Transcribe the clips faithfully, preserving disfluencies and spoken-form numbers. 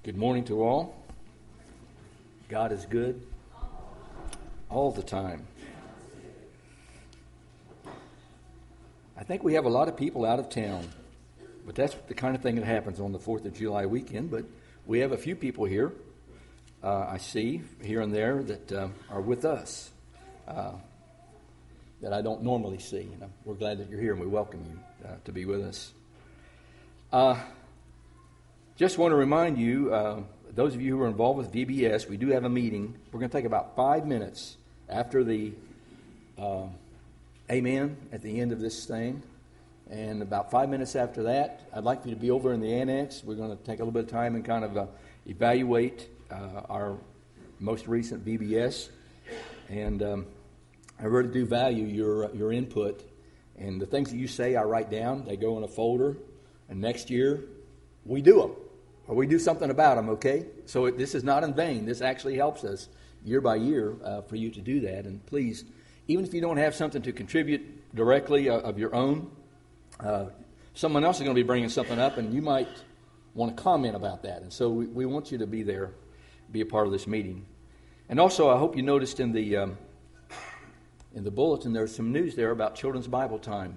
Good morning to all. God is good all the time. I think we have a lot of people out of town, but that's the kind of thing that happens on the fourth of July weekend. But we have a few people here, uh, I see, here and there, that uh, are with us, uh, that I don't normally see. And we're glad that you're here, and we welcome you uh, to be with us. Uh, just want to remind you, uh, those of you who are involved with V B S, we do have a meeting. We're going to take about five minutes after the uh, amen at the end of this thing. And about five minutes after that, I'd like for you to be over in the annex. We're going to take a little bit of time and kind of uh, evaluate uh, our most recent V B S. And um, I really do value your your input. And the things that you say, I write down. They go in a folder. And next year, we do them. Or we do something about them, okay? So it, this is not in vain. This actually helps us year by year uh, for you to do that. And please, even if you don't have something to contribute directly uh, of your own, uh, someone else is going to be bringing something up, and you might want to comment about that. And so we, we want you to be there, be a part of this meeting. And also, I hope you noticed in the um, in the bulletin there's some news there about Children's Bible Time.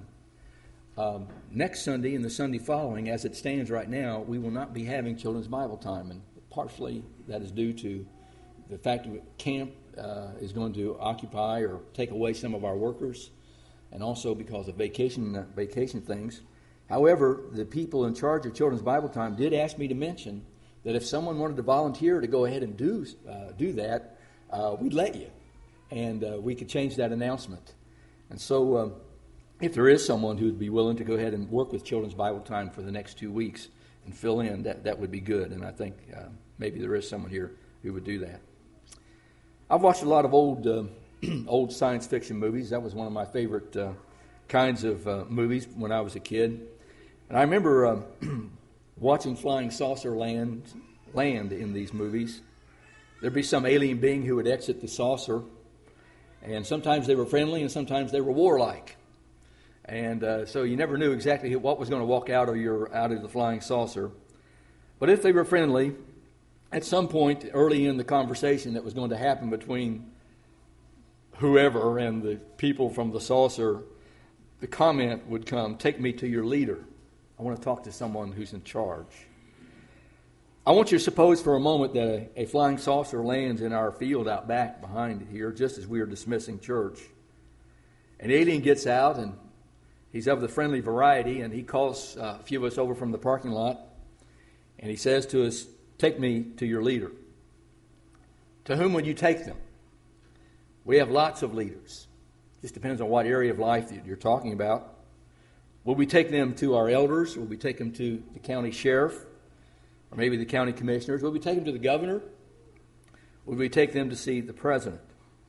Um, next Sunday and the Sunday following, as it stands right now, we will not be having Children's Bible Time. And partially that is due to the fact that camp uh, is going to occupy or take away some of our workers, and also because of vacation uh, vacation things. However, the people in charge of Children's Bible Time did ask me to mention that if someone wanted to volunteer to go ahead and do, uh, do that, uh, we'd let you. And uh, we could change that announcement. And so... Um, If there is someone who would be willing to go ahead and work with Children's Bible Time for the next two weeks and fill in, that, that would be good. And I think uh, maybe there is someone here who would do that. I've watched a lot of old uh, old science fiction movies. That was one of my favorite uh, kinds of uh, movies when I was a kid. And I remember uh, watching flying saucer land, land in these movies. There'd be some alien being who would exit the saucer. And sometimes they were friendly and sometimes they were warlike. And uh, so you never knew exactly what was going to walk out of your out of the flying saucer. But if they were friendly, at some point early in the conversation that was going to happen between whoever and the people from the saucer, the comment would come, "Take me to your leader. I want to talk to someone who's in charge." I want you to suppose for a moment that a, a flying saucer lands in our field out back behind here, just as we are dismissing church. An alien gets out, and he's of the friendly variety, and he calls uh, a few of us over from the parking lot, and he says to us, "Take me to your leader." To whom would you take them? We have lots of leaders. Just depends on what area of life that you're talking about. Will we take them to our elders? Will we take them to the county sheriff? Or maybe the county commissioners? Will we take them to the governor? Will we take them to see the president?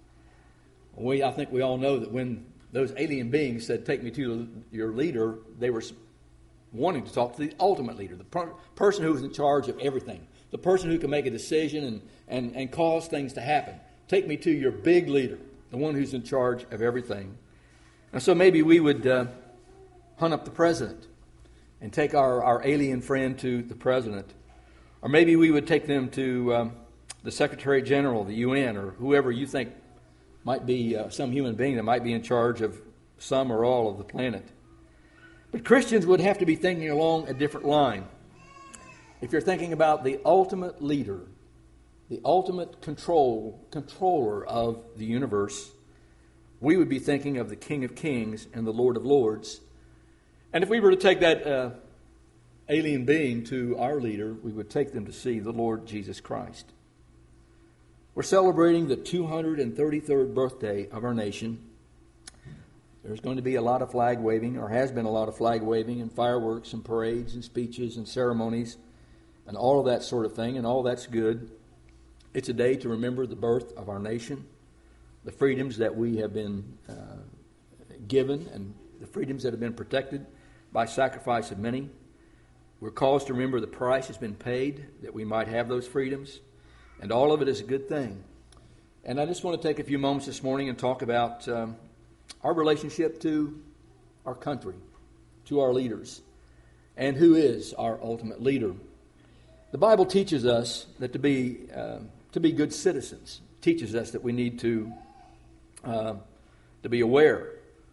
We, I think we all know that when those alien beings said, "Take me to your leader," they were wanting to talk to the ultimate leader, the per- person who is in charge of everything, the person who can make a decision and, and, and cause things to happen. Take me to your big leader, the one who's in charge of everything. And so maybe we would uh, hunt up the president and take our, our alien friend to the president. Or maybe we would take them to um, the Secretary General, the U N, or whoever you think might be uh, some human being that might be in charge of some or all of the planet. But Christians would have to be thinking along a different line. If you're thinking about the ultimate leader, the ultimate control controller of the universe, we would be thinking of the King of Kings and the Lord of Lords. And if we were to take that uh, alien being to our leader, we would take them to see the Lord Jesus Christ. We're celebrating the two hundred thirty-third birthday of our nation. There's going to be a lot of flag waving, or has been a lot of flag waving, and fireworks and parades and speeches and ceremonies and all of that sort of thing, and all that's good. It's a day to remember the birth of our nation, the freedoms that we have been uh, given, and the freedoms that have been protected by sacrifice of many. We're caused to remember the price has been paid that we might have those freedoms. And all of it is a good thing. And I just want to take a few moments this morning and talk about um, our relationship to our country, to our leaders, and who is our ultimate leader. The Bible teaches us that to be uh, to be good citizens. It teaches us that we need to uh, to be aware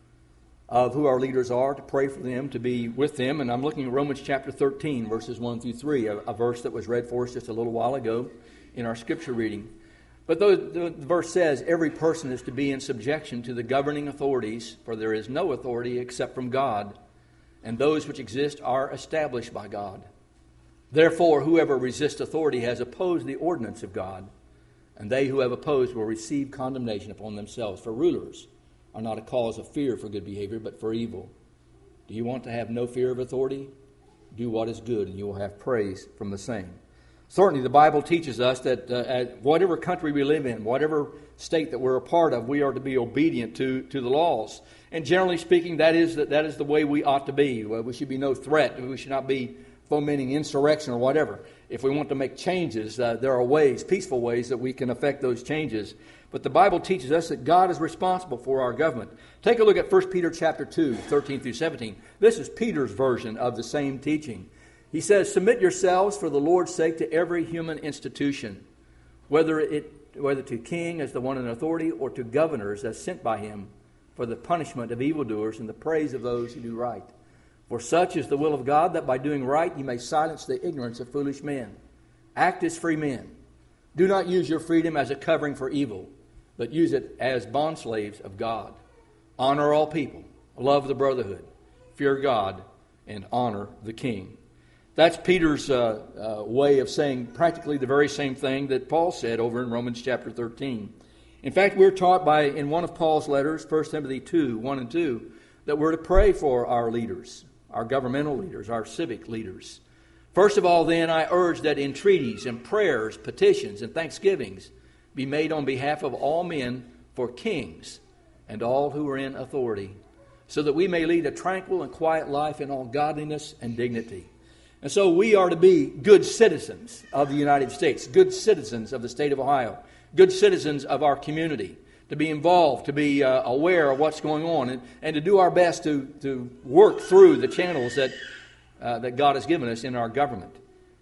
of who our leaders are, to pray for them, to be with them. And I'm looking at Romans chapter thirteen, verses one through three, a, a verse that was read for us just a little while ago in our scripture reading. But the, the, the verse says, every person is to be in subjection to the governing authorities, for there is no authority except from God, and those which exist are established by God. Therefore, whoever resists authority has opposed the ordinance of God, and they who have opposed will receive condemnation upon themselves. For rulers are not a cause of fear for good behavior, but for evil. Do you want to have no fear of authority? Do what is good, and you will have praise from the same. Certainly, the Bible teaches us that uh, at whatever country we live in, whatever state that we're a part of, we are to be obedient to, to the laws. And generally speaking, that is, that, that is the way we ought to be. Well, we should be no threat. We should not be fomenting insurrection or whatever. If we want to make changes, uh, there are ways, peaceful ways, that we can affect those changes. But the Bible teaches us that God is responsible for our government. Take a look at First Peter chapter two, thirteen through seventeen. This is Peter's version of the same teaching. He says, submit yourselves for the Lord's sake to every human institution, whether it whether to king as the one in authority or to governors as sent by him for the punishment of evildoers and the praise of those who do right. For such is the will of God, that by doing right you may silence the ignorance of foolish men. Act as free men. Do not use your freedom as a covering for evil, but use it as bondslaves of God. Honor all people, love the brotherhood, fear God, and honor the king. That's Peter's uh, uh, way of saying practically the very same thing that Paul said over in Romans chapter thirteen. In fact, we're taught by in one of Paul's letters, First Timothy two, one and two, that we're to pray for our leaders, our governmental leaders, our civic leaders. First of all, then, I urge that entreaties and prayers, petitions and thanksgivings be made on behalf of all men for kings and all who are in authority, so that we may lead a tranquil and quiet life in all godliness and dignity. And so we are to be good citizens of the United States, good citizens of the state of Ohio, good citizens of our community, to be involved, to be uh, aware of what's going on, and, and to do our best to, to work through the channels that, uh, that God has given us in our government.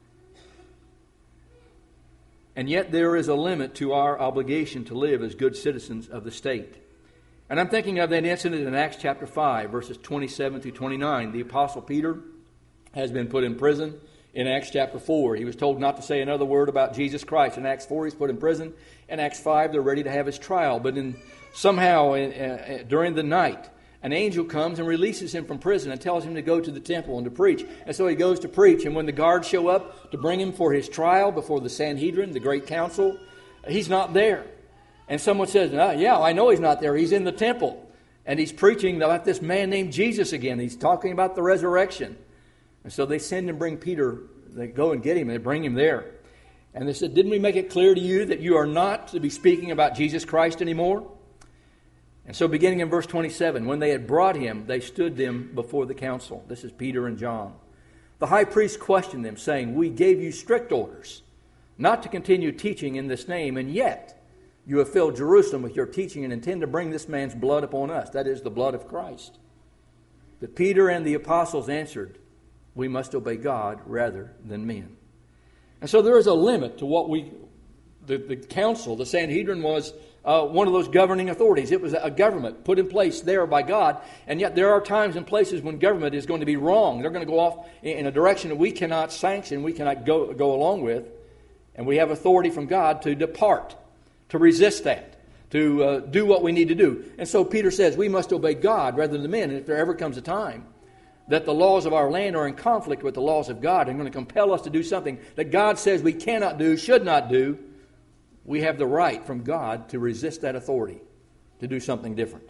And yet there is a limit to our obligation to live as good citizens of the state. And I'm thinking of that incident in Acts chapter five, verses twenty-seven through twenty-nine. The Apostle Peter has been put in prison in Acts chapter four. He was told not to say another word about Jesus Christ. In Acts four, he's put in prison. In Acts five, they're ready to have his trial. But in, somehow, in, uh, during the night, an angel comes and releases him from prison and tells him to go to the temple and to preach. And so he goes to preach. And when the guards show up to bring him for his trial before the Sanhedrin, the great council, he's not there. And someone says, oh, yeah, I know he's not there. He's in the temple. And he's preaching about this man named Jesus again. He's talking about the resurrection. And so they send and bring Peter. They go and get him and they bring him there. And they said, didn't we make it clear to you that you are not to be speaking about Jesus Christ anymore? And so beginning in verse twenty-seven, when they had brought him, they stood them before the council. This is Peter and John. The high priest questioned them, saying, we gave you strict orders not to continue teaching in this name, and yet you have filled Jerusalem with your teaching and intend to bring this man's blood upon us, that is, the blood of Christ. But Peter and the apostles answered, we must obey God rather than men. And so there is a limit to what we, the, the council, the Sanhedrin was uh, one of those governing authorities. It was a government put in place there by God. And yet there are times and places when government is going to be wrong. They're going to go off in, in a direction that we cannot sanction, we cannot go, go along with. And we have authority from God to depart, to resist that, to uh, do what we need to do. And so Peter says we must obey God rather than men. And if there ever comes a time that the laws of our land are in conflict with the laws of God and going to compel us to do something that God says we cannot do, should not do, we have the right from God to resist that authority, to do something different.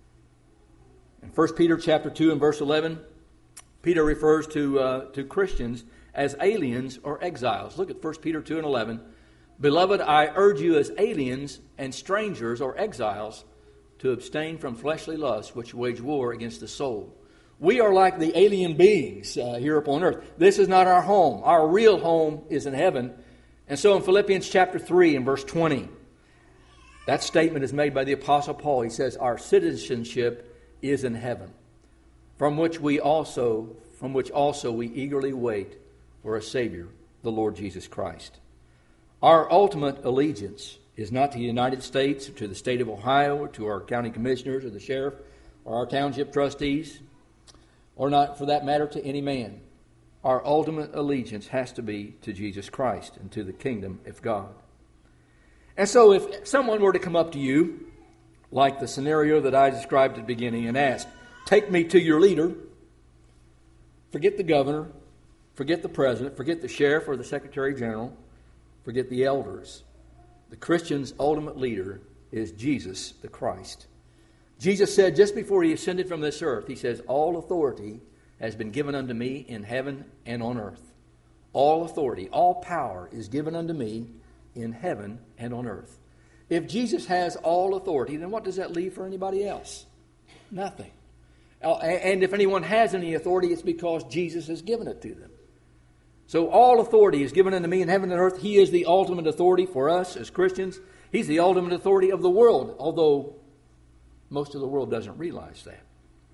In First Peter chapter two and verse eleven, Peter refers to, uh, to Christians as aliens or exiles. Look at First Peter two and eleven. Beloved, I urge you as aliens and strangers or exiles to abstain from fleshly lusts which wage war against the soul. We are like the alien beings uh, here upon earth. This is not our home. Our real home is in heaven. And so in Philippians chapter three and verse twenty, that statement is made by the Apostle Paul. He says, our citizenship is in heaven, from which we also, from which also we eagerly wait for a Savior, the Lord Jesus Christ. Our ultimate allegiance is not to the United States, or to the state of Ohio, or to our county commissioners, or the sheriff, or our township trustees, or not, for that matter, to any man. Our ultimate allegiance has to be to Jesus Christ and to the kingdom of God. And so if someone were to come up to you, like the scenario that I described at the beginning, and ask, take me to your leader, forget the governor, forget the president, forget the sheriff or the secretary general, forget the elders. The Christian's ultimate leader is Jesus the Christ. Jesus said just before he ascended from this earth, he says, all authority has been given unto me in heaven and on earth. All authority, all power is given unto me in heaven and on earth. If Jesus has all authority, then what does that leave for anybody else? Nothing. And if anyone has any authority, it's because Jesus has given it to them. So all authority is given unto me in heaven and earth. He is the ultimate authority for us as Christians. He's the ultimate authority of the world, although most of the world doesn't realize that.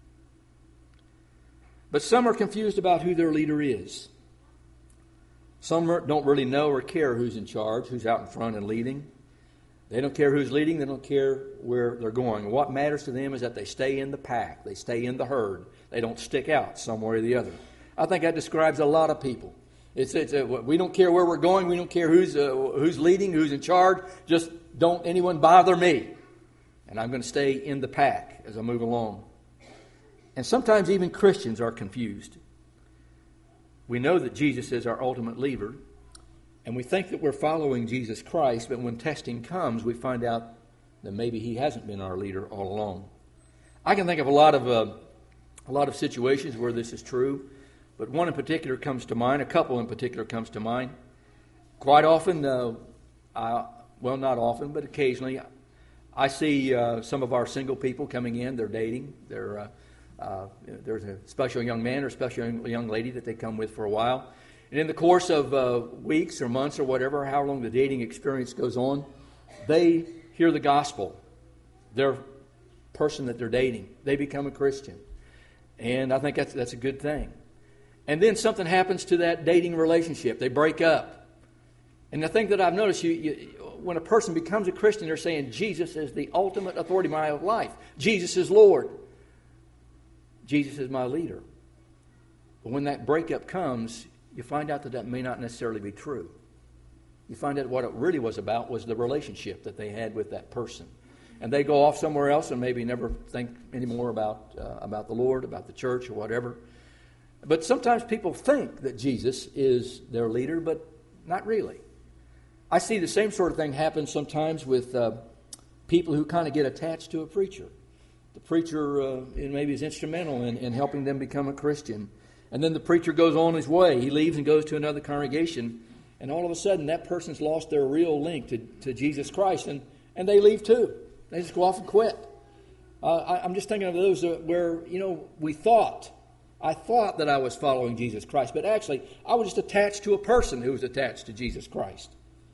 But some are confused about who their leader is. Some don't really know or care who's in charge, who's out in front and leading. They don't care who's leading. They don't care where they're going. What matters to them is that they stay in the pack. They stay in the herd. They don't stick out some way or the other. I think that describes a lot of people. It's, it's a, we don't care where we're going. We don't care who's uh, who's leading, who's in charge. Just don't anyone bother me. And I'm going to stay in the pack as I move along. And sometimes even Christians are confused. We know that Jesus is our ultimate leader, and we think that we're following Jesus Christ, but when testing comes, we find out that maybe he hasn't been our leader all along. I can think of a lot of uh, a lot of situations where this is true, but one in particular comes to mind. A couple in particular comes to mind. Quite often, uh, I, well, not often, but occasionally, I see uh, some of our single people coming in. They're dating. They're uh, uh, there's a special young man or a special young lady that they come with for a while. And in the course of uh, weeks or months or whatever, how long the dating experience goes on, they hear the gospel. Their person that they're dating, they become a Christian. And I think that's that's a good thing. And then something happens to that dating relationship. They break up. And the thing that I've noticed, you, you, when a person becomes a Christian, they're saying, Jesus is the ultimate authority in my life. Jesus is Lord. Jesus is my leader. But when that breakup comes, you find out that that may not necessarily be true. You find out what it really was about was the relationship that they had with that person. And they go off somewhere else and maybe never think anymore about, uh, about the Lord, about the church or whatever. But sometimes people think that Jesus is their leader, but not really. I see the same sort of thing happen sometimes with uh, people who kind of get attached to a preacher. The preacher uh, maybe is instrumental in, in helping them become a Christian. And then the preacher goes on his way. He leaves and goes to another congregation. And all of a sudden, that person's lost their real link to, to Jesus Christ. And, and they leave too. They just go off and quit. Uh, I, I'm just thinking of those where, you know, we thought, I thought that I was following Jesus Christ. But actually, I was just attached to a person who was attached to Jesus Christ.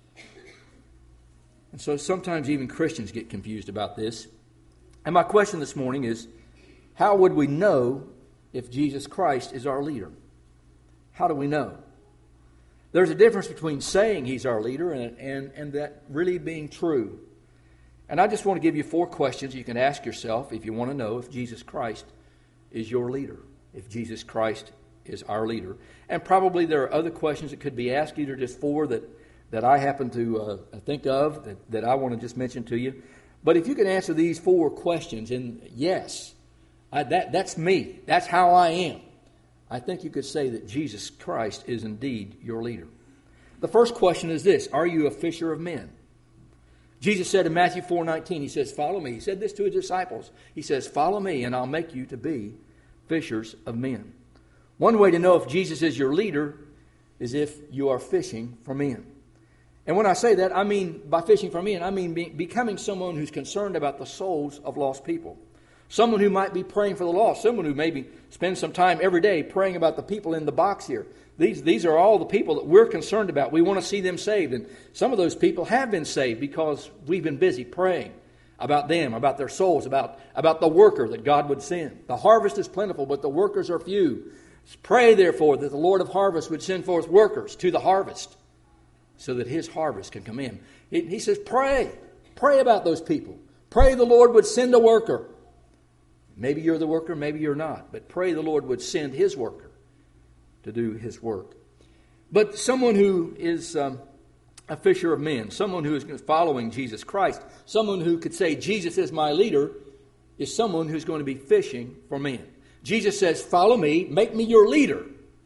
And so sometimes even Christians get confused about this. And my question this morning is, how would we know if Jesus Christ is our leader? How do we know? There's a difference between saying he's our leader and, and, and that really being true. And I just want to give you four questions you can ask yourself if you want to know if Jesus Christ is your leader, if Jesus Christ is our leader. And probably there are other questions that could be asked, either just four that, that I happen to uh, think of that, that I want to just mention to you. But if you can answer these four questions, and yes, I, that, that's me. That's how I am. I think you could say that Jesus Christ is indeed your leader. The first question is this: are you a fisher of men? Jesus said in Matthew four nineteen, he says, follow me. He said this to his disciples. He says, follow me and I'll make you to be fishers of men. One way to know if Jesus is your leader is if you are fishing for men. And when I say that, I mean, by fishing for men, I mean be, becoming someone who's concerned about the souls of lost people. Someone who might be praying for the lost. Someone who maybe spends some time every day praying about the people in the box here. These, these are all the people that we're concerned about. We want to see them saved. And some of those people have been saved because we've been busy praying about them, about their souls, about, about the worker that God would send. The harvest is plentiful, but the workers are few. Pray, therefore, that the Lord of harvest would send forth workers to the harvest so that his harvest can come in. He, he says, pray. Pray about those people. Pray the Lord would send a worker. Maybe you're the worker, maybe you're not. But pray the Lord would send his worker to do his work. But someone who is um, a fisher of men, someone who is following Jesus Christ, someone who could say, Jesus is my leader, is someone who's going to be fishing for men. Jesus says, follow me, make me your leader,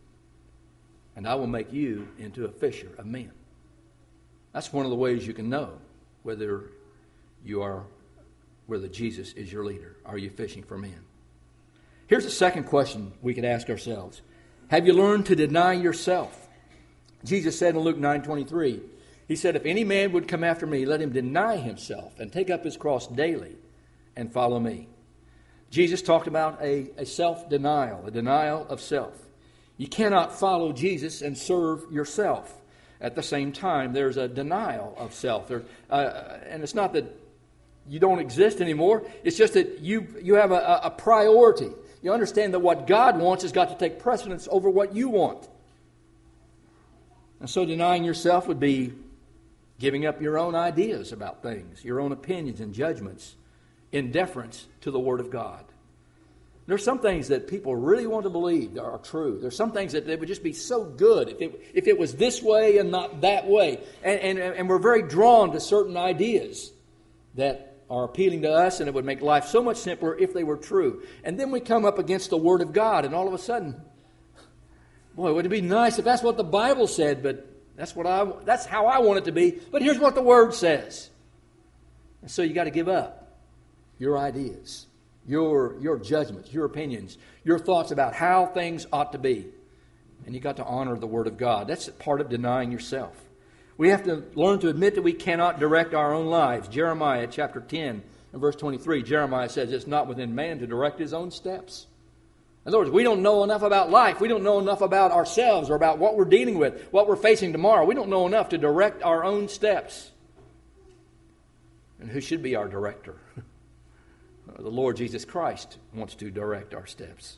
and I will make you into a fisher of men. That's one of the ways you can know whether you are, whether Jesus is your leader. Are you fishing for men? Here's a second question we could ask ourselves. Have you learned to deny yourself? Jesus said in Luke nine twenty-three, he said, if any man would come after me, let him deny himself and take up his cross daily and follow me. Jesus talked about a, a self-denial, a denial of self. You cannot follow Jesus and serve yourself. At the same time, there's a denial of self. There, uh, and it's not that you don't exist anymore. It's just that you, you have a, a priority. You understand that what God wants has got to take precedence over what you want. And so denying yourself would be giving up your own ideas about things, your own opinions and judgments, in deference to the Word of God. There's some things that people really want to believe are true. There's some things that they would just be so good if it, if it was this way and not that way. And, and, and we're very drawn to certain ideas that are appealing to us, and it would make life so much simpler if they were true. And then we come up against the Word of God, and all of a sudden, boy, would it be nice if that's what the Bible said, but that's what I that's how I want it to be. But here's what the Word says. And so you got to give up your ideas, your your judgments, your opinions, your thoughts about how things ought to be. And you got to honor the Word of God. That's part of denying yourself. We have to learn to admit that we cannot direct our own lives. Jeremiah chapter ten and verse twenty-three, Jeremiah says it's not within man to direct his own steps. In other words, we don't know enough about life. We don't know enough about ourselves or about what we're dealing with, what we're facing tomorrow. We don't know enough to direct our own steps. And who should be our director? The Lord Jesus Christ wants to direct our steps.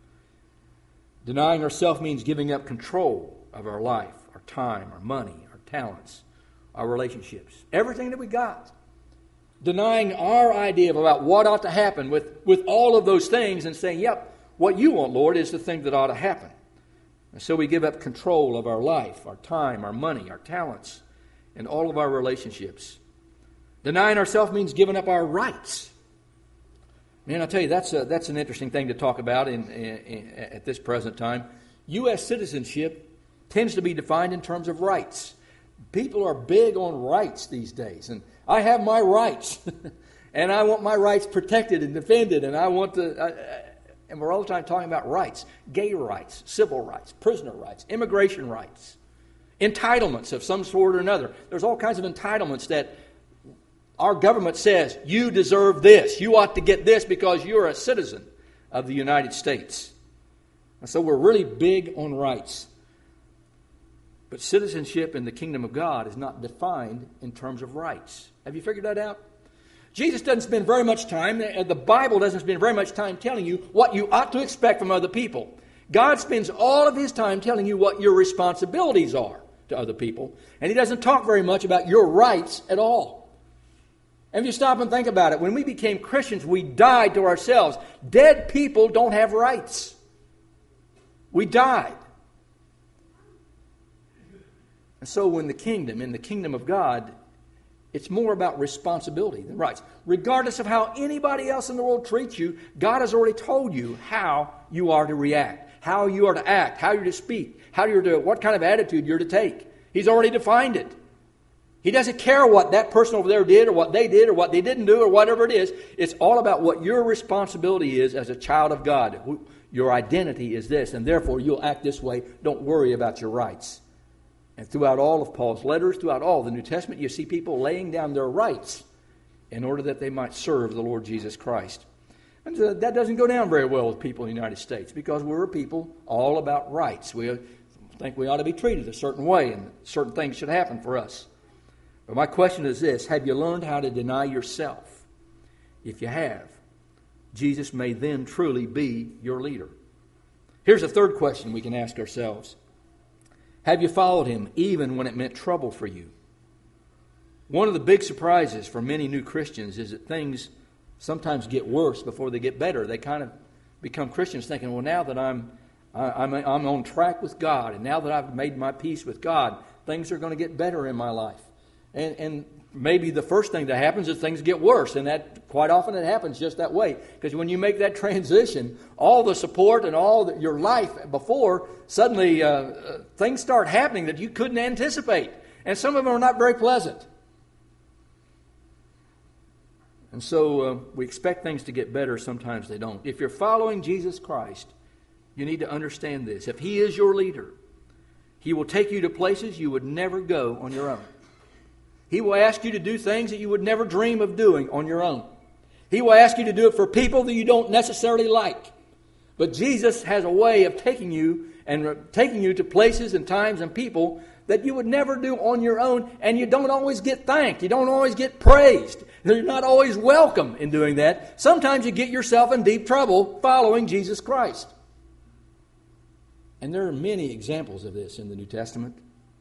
Denying ourselves means giving up control of our life, our time, our money, our talents, our relationships, everything that we got. Denying our idea of about what ought to happen with, with all of those things and saying, yep, what you want, Lord, is the thing that ought to happen. And so we give up control of our life, our time, our money, our talents, and all of our relationships. Denying ourselves means giving up our rights. Man, I'll tell you, that's a, that's an interesting thing to talk about in, in, in, at this present time. U S citizenship tends to be defined in terms of rights. People are big on rights these days. And I have my rights. And I want my rights protected and defended. And I want to... Uh, and we're all the time talking about rights. Gay rights, civil rights, prisoner rights, immigration rights, entitlements of some sort or another. There's all kinds of entitlements that our government says, you deserve this. You ought to get this because you're a citizen of the United States. And so we're really big on rights. But citizenship in the kingdom of God is not defined in terms of rights. Have you figured that out? Jesus doesn't spend very much time, the Bible doesn't spend very much time telling you what you ought to expect from other people. God spends all of His time telling you what your responsibilities are to other people. And He doesn't talk very much about your rights at all. And if you stop and think about it, when we became Christians, we died to ourselves. Dead people don't have rights. We died. And so when the kingdom, in the kingdom of God, it's more about responsibility than rights. Regardless of how anybody else in the world treats you, God has already told you how you are to react, how you are to act, how you're to speak, how you're to, what kind of attitude you're to take. He's already defined it. He doesn't care what that person over there did or what they did or what they didn't do or whatever it is. It's all about what your responsibility is as a child of God. Your identity is this, and therefore you'll act this way. Don't worry about your rights. And throughout all of Paul's letters, throughout all the New Testament, you see people laying down their rights in order that they might serve the Lord Jesus Christ. And uh, that doesn't go down very well with people in the United States because we're a people all about rights. We think we ought to be treated a certain way and certain things should happen for us. But my question is this: have you learned how to deny yourself? If you have, Jesus may then truly be your leader. Here's a third question we can ask ourselves. Have you followed him even when it meant trouble for you? One of the big surprises for many new Christians is that things sometimes get worse before they get better. They kind of become Christians thinking, well, now that I'm I'm I'm on track with God, and now that I've made my peace with God, things are going to get better in my life. And and maybe the first thing that happens is things get worse, and that quite often it happens just that way. Because when you make that transition, all the support and all the, your life before, suddenly uh, uh, things start happening that you couldn't anticipate. And some of them are not very pleasant. And so uh, we expect things to get better, sometimes they don't. If you're following Jesus Christ, you need to understand this. If He is your leader, He will take you to places you would never go on your own. He will ask you to do things that you would never dream of doing on your own. He will ask you to do it for people that you don't necessarily like. But Jesus has a way of taking you and taking you to places and times and people that you would never do on your own, and you don't always get thanked. You don't always get praised. You're not always welcome in doing that. Sometimes you get yourself in deep trouble following Jesus Christ. And there are many examples of this in the New Testament.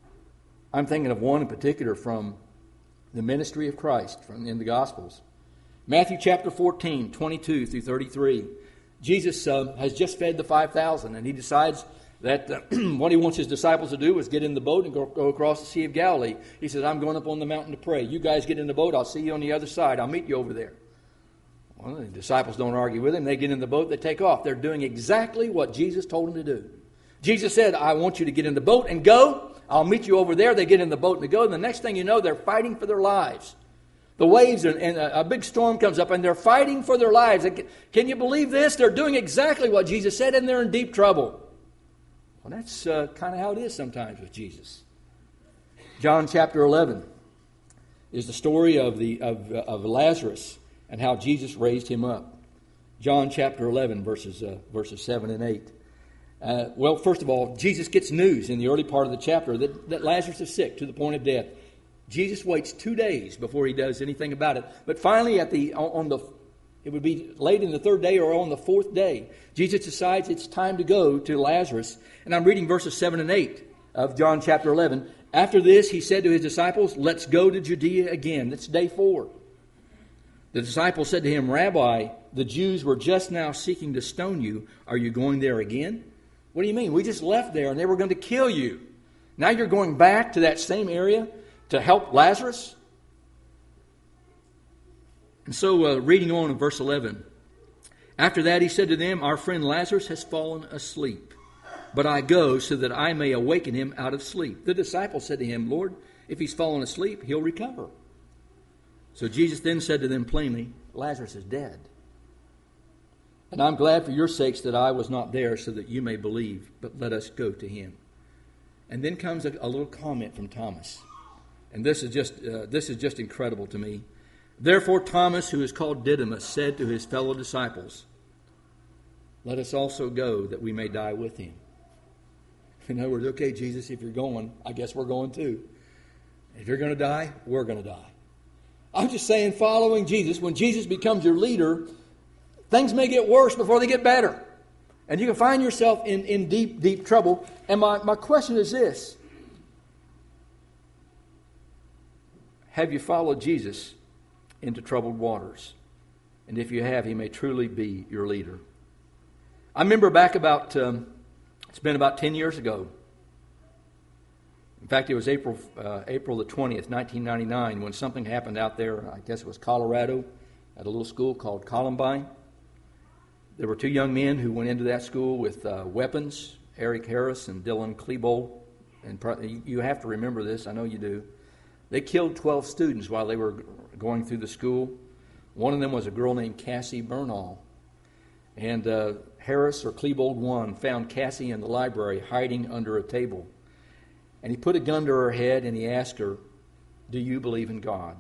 I'm thinking of one in particular from the ministry of Christ from in the Gospels. Matthew chapter fourteen, twenty-two through thirty-three. Jesus uh, has just fed the five thousand, and he decides that uh, what he wants his disciples to do is get in the boat and go, go across the Sea of Galilee. He says, I'm going up on the mountain to pray. You guys get in the boat. I'll see you on the other side. I'll meet you over there. Well, the disciples don't argue with him. They get in the boat. They take off. They're doing exactly what Jesus told them to do. Jesus said, I want you to get in the boat and go. I'll meet you over there. They get in the boat and they go. And the next thing you know, they're fighting for their lives. The waves and, and a, a big storm comes up and they're fighting for their lives. Can you believe this? They're doing exactly what Jesus said and they're in deep trouble. Well, that's uh, kind of how it is sometimes with Jesus. John chapter eleven is the story of the of, uh, of Lazarus and how Jesus raised him up. John chapter eleven, verses uh, verses seven and eight. Uh, well, first of all, Jesus gets news in the early part of the chapter that, that Lazarus is sick to the point of death. Jesus waits two days before he does anything about it. But finally, at the on the it would be late in the third day or on the fourth day, Jesus decides it's time to go to Lazarus. And I'm reading verses seven and eight of John chapter eleven. After this, he said to his disciples, let's go to Judea again. That's day four. The disciples said to him, Rabbi, the Jews were just now seeking to stone you. Are you going there again? What do you mean? We just left there and they were going to kill you. Now you're going back to that same area to help Lazarus? And so, uh, reading on in verse eleven. After that, he said to them, our friend Lazarus has fallen asleep, but I go so that I may awaken him out of sleep. The disciples said to him, Lord, if he's fallen asleep, he'll recover. So Jesus then said to them plainly, Lazarus is dead. And I'm glad for your sakes that I was not there so that you may believe, but let us go to him. And then comes a, a little comment from Thomas. And this is just uh, this is just incredible to me. Therefore Thomas, who is called Didymus, said to his fellow disciples, let us also go that we may die with him. In other words, okay, Jesus, if you're going, I guess we're going too. If you're going to die, we're going to die. I'm just saying, following Jesus, when Jesus becomes your leader, things may get worse before they get better. And you can find yourself in, in deep, deep trouble. And my, my question is this. Have you followed Jesus into troubled waters? And if you have, he may truly be your leader. I remember back about, um, it's been about ten years ago. In fact, it was April uh, April the twentieth, nineteen ninety-nine, when something happened out there, I guess it was Colorado, at a little school called Columbine. There were two young men who went into that school with uh, weapons, Eric Harris and Dylan Klebold. And pro- you have to remember this, I know you do. They killed twelve students while they were going through the school. One of them was a girl named Cassie Bernal. And uh, Harris, or Klebold one, found Cassie in the library hiding under a table. And he put a gun to her head and he asked her, do you believe in God?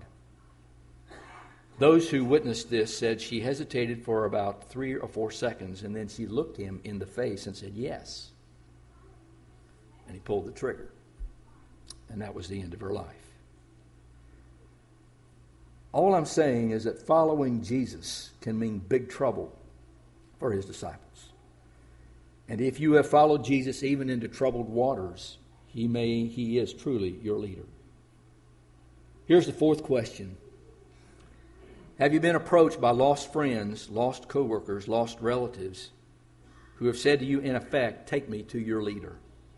Those who witnessed this said she hesitated for about three or four seconds, and then she looked him in the face and said, yes. And he pulled the trigger. And that was the end of her life. All I'm saying is that following Jesus can mean big trouble for his disciples. And if you have followed Jesus even into troubled waters, he may he is truly your leader. Here's the fourth question. Have you been approached by lost friends, lost coworkers, lost relatives who have said to you, in effect, take me to your leader?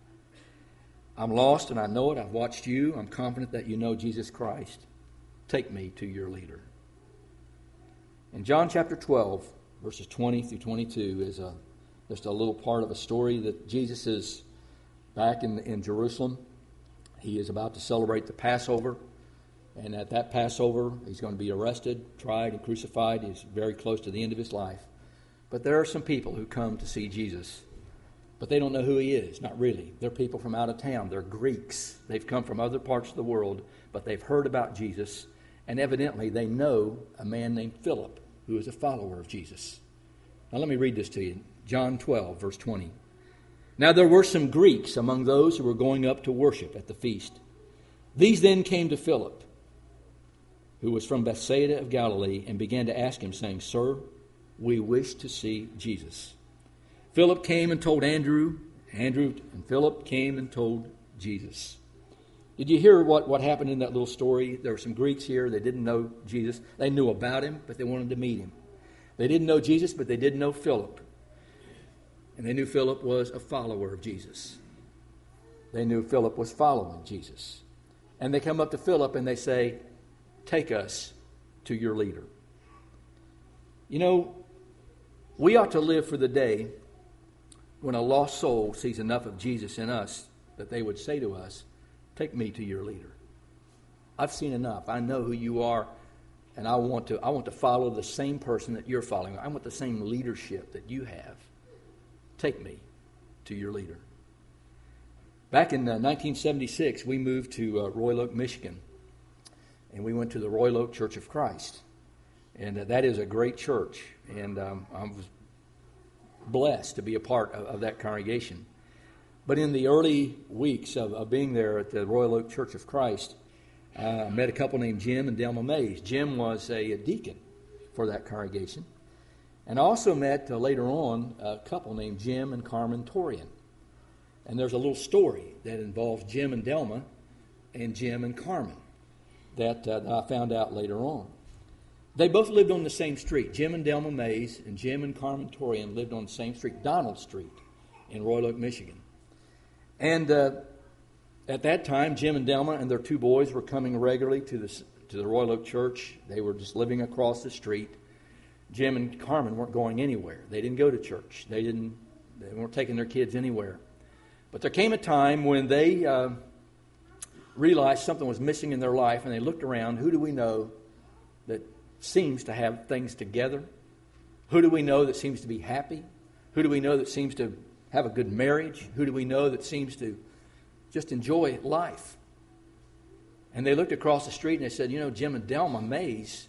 I'm lost and I know it. I've watched you. I'm confident that you know Jesus Christ. Take me to your leader. In John chapter twelve, verses twenty through twenty-two is a, just a little part of a story that Jesus is back in, in Jerusalem. He is about to celebrate the Passover. And at that Passover, he's going to be arrested, tried, and crucified. He's very close to the end of his life. But there are some people who come to see Jesus. But they don't know who he is, not really. They're people from out of town. They're Greeks. They've come from other parts of the world, but they've heard about Jesus. And evidently they know a man named Philip, who is a follower of Jesus. Now let me read this to you. John twelve, verse twenty. Now there were some Greeks among those who were going up to worship at the feast. These then came to Philip, who was from Bethsaida of Galilee, and began to ask him, saying, Sir, we wish to see Jesus. Philip came and told Andrew. Andrew and Philip came and told Jesus. Did you hear what, what happened in that little story? There were some Greeks here. They didn't know Jesus. They knew about him, but they wanted to meet him. They didn't know Jesus, but they did know Philip. And they knew Philip was a follower of Jesus. They knew Philip was following Jesus. And they come up to Philip and they say, take us to your leader. You know, we ought to live for the day when a lost soul sees enough of Jesus in us that they would say to us, take me to your leader. I've seen enough. I know who you are, and I want to I want to follow the same person that you're following. I want the same leadership that you have. Take me to your leader. Back in uh, nineteen seventy-six, we moved to uh, Royal Oak, Michigan, and we went to the Royal Oak Church of Christ. And uh, that is a great church, and um, I was blessed to be a part of, of that congregation. But in the early weeks of, of being there at the Royal Oak Church of Christ, uh, I met a couple named Jim and Delma Mays. Jim was a, a deacon for that congregation. And I also met uh, later on a couple named Jim and Carmen Torian. And there's a little story that involves Jim and Delma and Jim and Carmen that, uh, that I found out later on. They both lived on the same street. Jim and Delma Mays and Jim and Carmen Torian lived on the same street, Donald Street, in Royal Oak, Michigan. And uh, at that time, Jim and Delma and their two boys were coming regularly to the, to the Royal Oak Church. They were just living across the street. Jim and Carmen weren't going anywhere. They didn't go to church. They didn't. They weren't taking their kids anywhere. But there came a time when they uh, realized something was missing in their life, and they looked around. Who do we know that seems to have things together? Who do we know that seems to be happy? Who do we know that seems to have a good marriage? Who do we know that seems to just enjoy life? And they looked across the street and they said, you know, Jim and Delma Mays,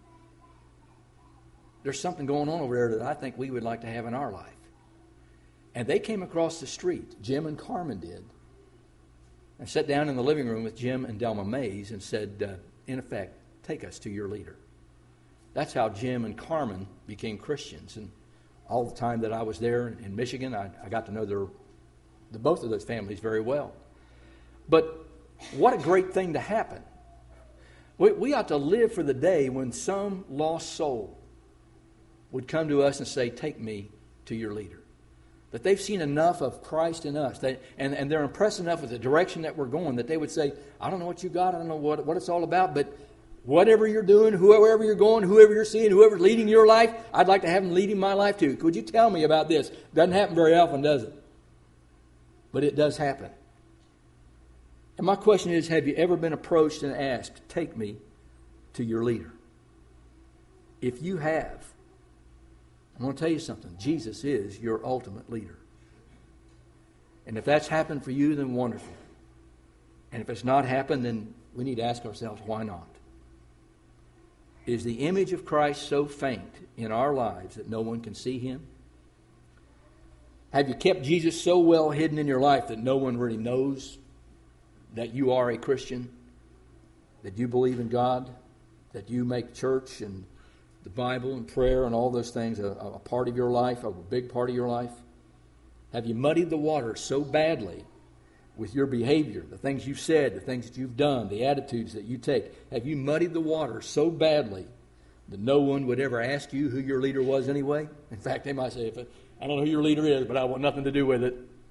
there's something going on over there that I think we would like to have in our life. And they came across the street, Jim and Carmen did, and sat down in the living room with Jim and Delma Mays and said, uh, in effect, take us to your leader. That's how Jim and Carmen became Christians. And all the time that I was there in Michigan, I, I got to know their, the, both of those families very well. But what a great thing to happen. We, we ought to live for the day when some lost soul would come to us and say, take me to your leader. That they've seen enough of Christ in us, they, and, and they're impressed enough with the direction that we're going, that they would say, I don't know what you got, I don't know what, what it's all about, but whatever you're doing, whoever you're going, whoever you're seeing, whoever's leading your life, I'd like to have them leading my life too. Could you tell me about this? Doesn't happen very often, does it? But it does happen. And my question is, have you ever been approached and asked, take me to your leader? If you have, I'm going to tell you something. Jesus is your ultimate leader. And if that's happened for you, then wonderful. And if it's not happened, then we need to ask ourselves, why not? Is the image of Christ so faint in our lives that no one can see him? Have you kept Jesus so well hidden in your life that no one really knows that you are a Christian, that you believe in God, that you make church and the Bible and prayer and all those things a, a part of your life, a big part of your life? Have you muddied the water so badly with your behavior, the things you've said, the things that you've done, the attitudes that you take? Have you muddied the water so badly that no one would ever ask you who your leader was anyway? In fact, they might say, if it, I don't know who your leader is, but I want nothing to do with it.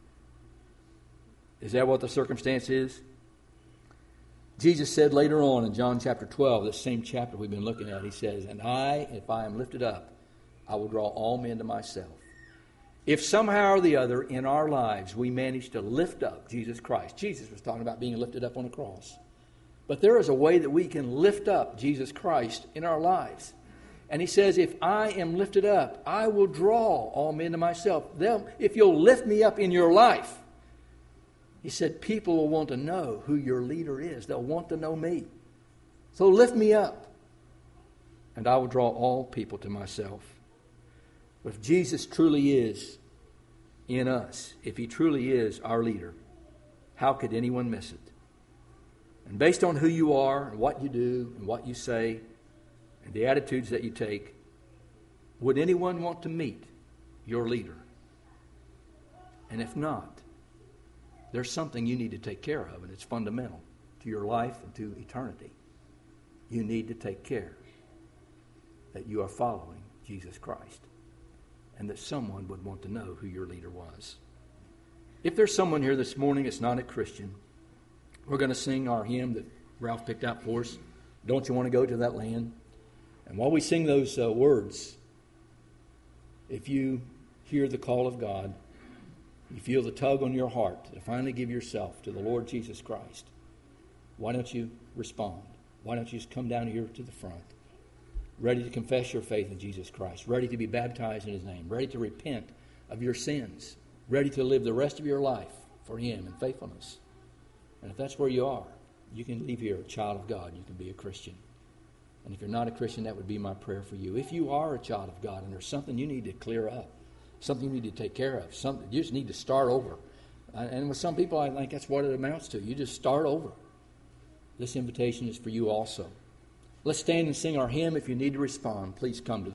Is that what the circumstance is? Jesus said later on in John chapter twelve, this same chapter we've been looking at, he says, and I, if I am lifted up, I will draw all men to myself. If somehow or the other in our lives we manage to lift up Jesus Christ. Jesus was talking about being lifted up on a cross. But there is a way that we can lift up Jesus Christ in our lives. And he says, if I am lifted up, I will draw all men to myself. They'll, if you'll lift me up in your life, he said, people will want to know who your leader is. They'll want to know me. So lift me up, and I will draw all people to myself. But if Jesus truly is in us, if he truly is our leader, how could anyone miss it? And based on who you are and what you do and what you say and the attitudes that you take, would anyone want to meet your leader? And if not, there's something you need to take care of, and it's fundamental to your life and to eternity. You need to take care that you are following Jesus Christ, and that someone would want to know who your leader was. If there's someone here this morning that's not a Christian, we're going to sing our hymn that Ralph picked out for us, Don't You Want to Go to That Land? And while we sing those uh, words, if you hear the call of God, you feel the tug on your heart to finally give yourself to the Lord Jesus Christ, why don't you respond? Why don't you just come down here to the front, ready to confess your faith in Jesus Christ, ready to be baptized in his name, ready to repent of your sins, ready to live the rest of your life for him in faithfulness. And if that's where you are, you can leave here a child of God. You can be a Christian. And if you're not a Christian, that would be my prayer for you. If you are a child of God and there's something you need to clear up, something you need to take care of, something you just need to start over. And with some people, I think that's what it amounts to. You just start over. This invitation is for you also. Let's stand and sing our hymn. If you need to respond, please come to